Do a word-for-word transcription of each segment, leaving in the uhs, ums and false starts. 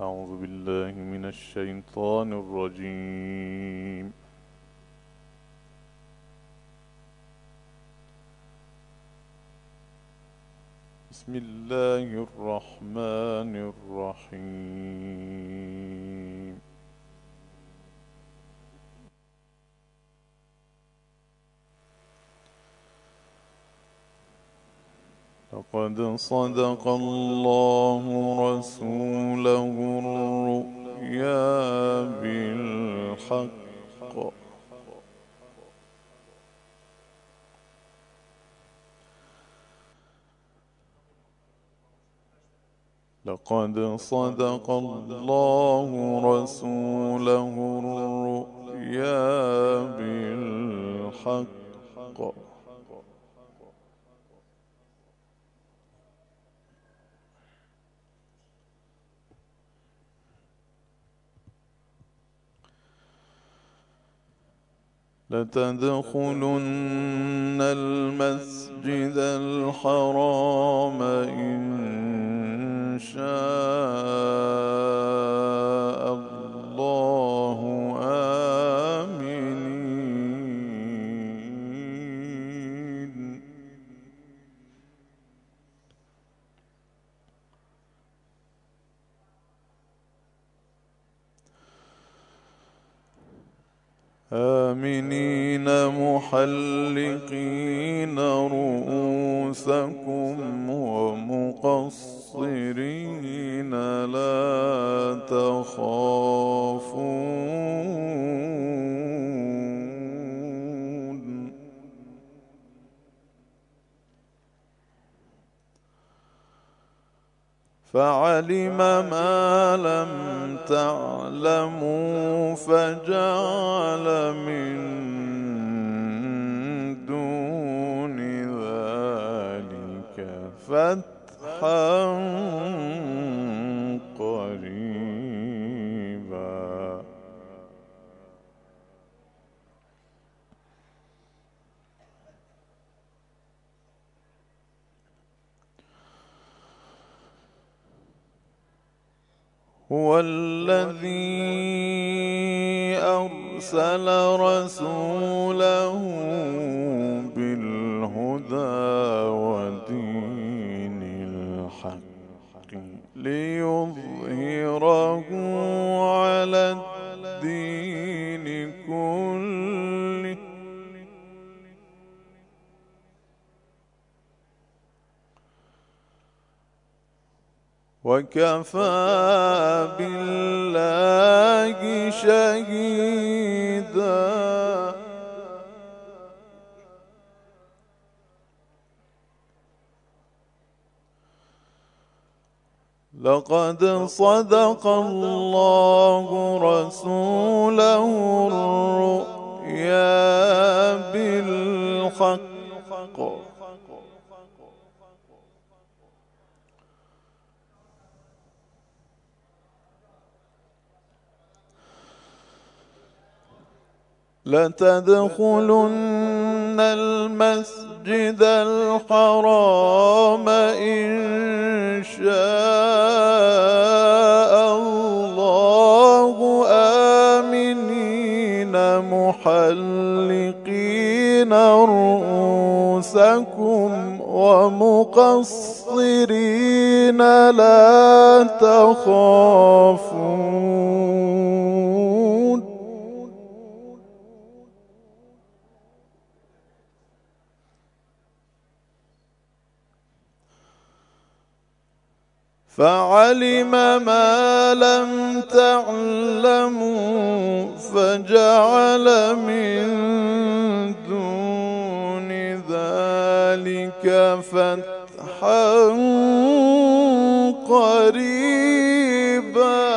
أعوذ بالله من الشيطان الرجيم. بسم الله الرحمن الرحيم. لقد صدق الله رسوله الرؤيا بالحق لقد صدق الله رسوله الرؤيا بالحق لتدخلن المسجد الحرام إن شاء الله آمنين آمنين محلقين رؤوسكم ومقصرين لا تخافون فعلم ما لم تعلموا فجعل من دون ذلك فتحا قريبا هو الذي أرسل رسوله بالهدى ودين الحق ليظهره على الدين كله وكفى بالله شهيدا لقد صدق الله رسوله الرؤيا بالحق لتدخلن المسجد الحرام إن شاء الله آمنين محلقين رؤوسكم ومقصرين لا تخافون فعلم ما لم تعلموا فجعل من دون ذلك فتحا قريبا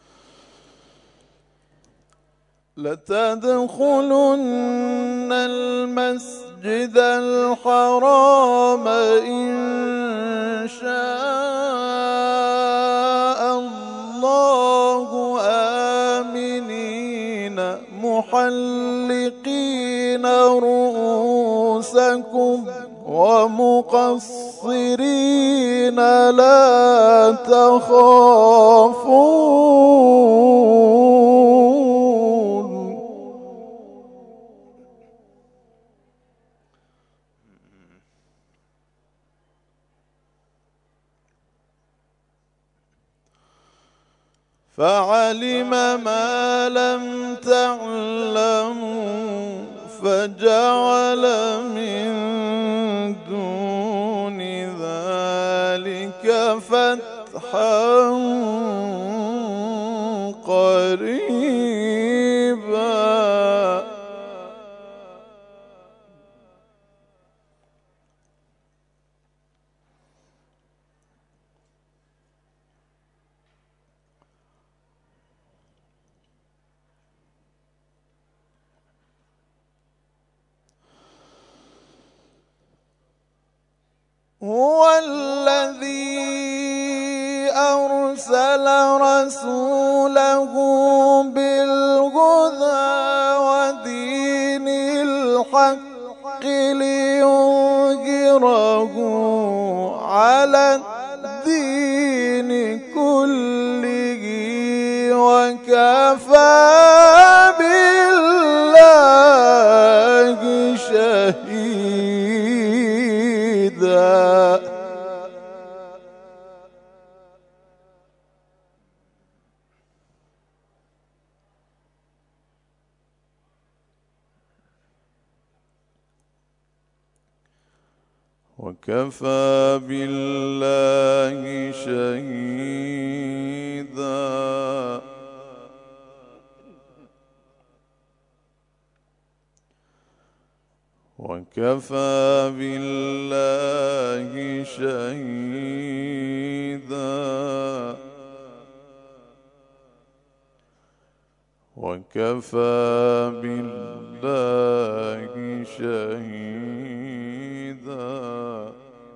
لتدخلن المسجد الحرام إن شاء الله آمنين محلقين رؤوسكم ومقصرين لا تخافون. فعلم ما لم تعلموا فجعل من دون ذلك فتحا قريبا. هو الذي أرسل رسوله بالهدى ودين الحق ليظهره على الدين كله وكفى بالله شهيدا. وكفى بالله شهيدا. وكفى بالله شهيدا. وكفى بالله شهيدا.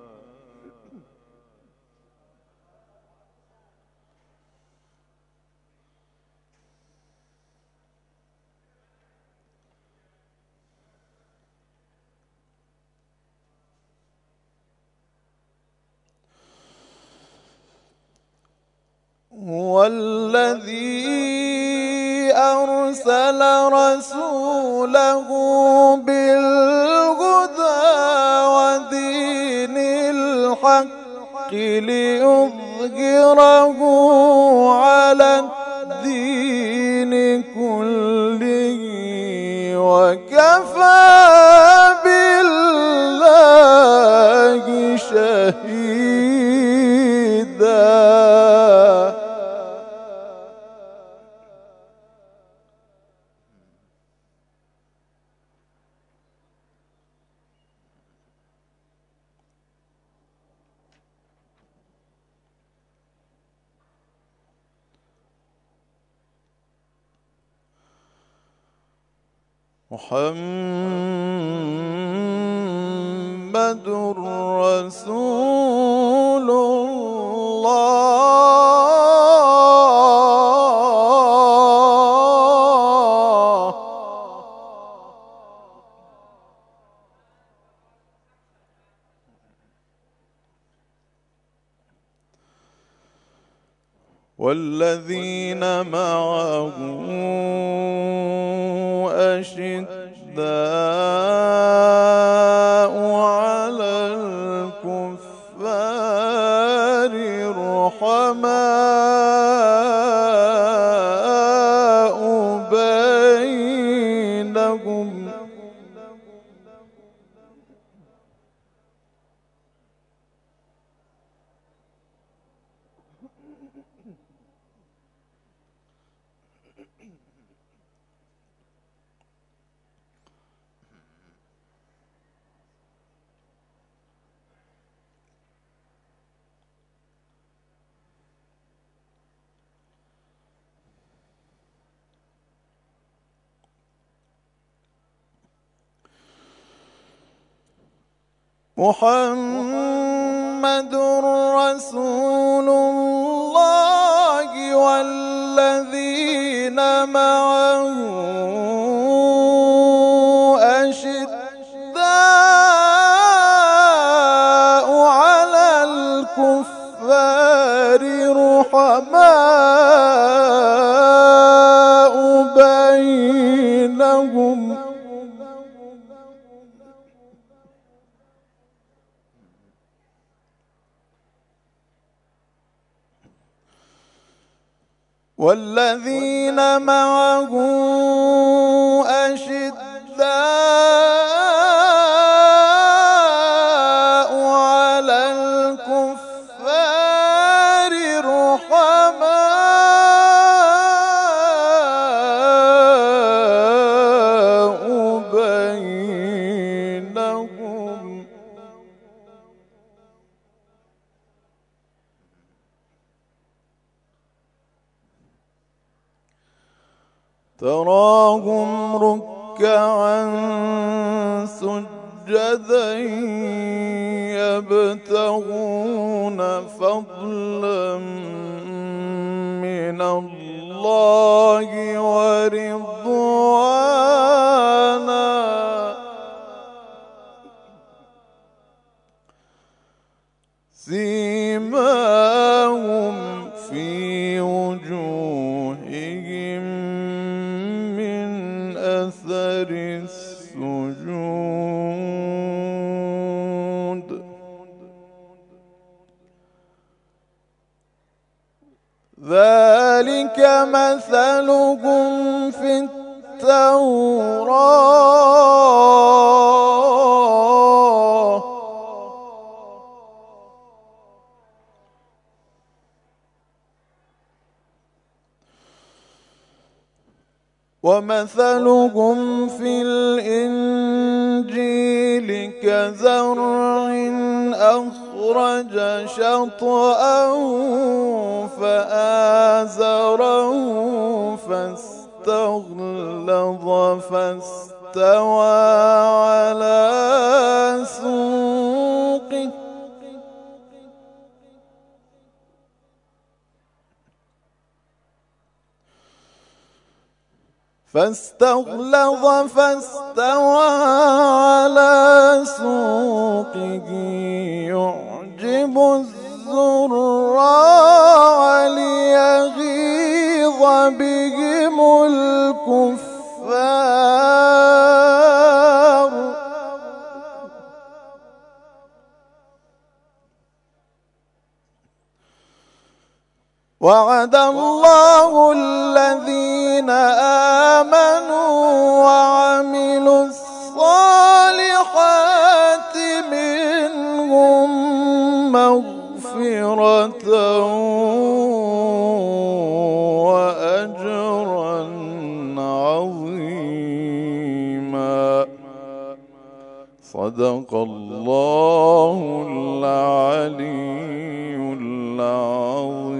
هو الذي أرسل رسوله بالهدى ودين الحق ليظهره على الدين كله وكفى بالله شهيدا. محمد رسول الله. والذين معه أشداء على الكفار رحماء بينهم. محمد رسول الله والذين معه أشداء على الكفار رحماء بينهم والذين معه أشداء على الكفار رحماء بينهم تراهم ركعا سجدا يبتغون فضلا من الله ورضوانا سيماهم في وجوههم من أثر السجود ذلك مثلهم في التوراة ومثلهم في الإنجيل كزرع أخرج شطأه فآزره فاستغلظ فاستوى على سوقه فاستغلظ فاستوى على سوقه يعجب الزراع ليغيظ بهم الكفار وعد الله الذين آمنوا وعملوا الصالحات منهم مغفرة وأجرا عظيما صدق الله العلي العظيم.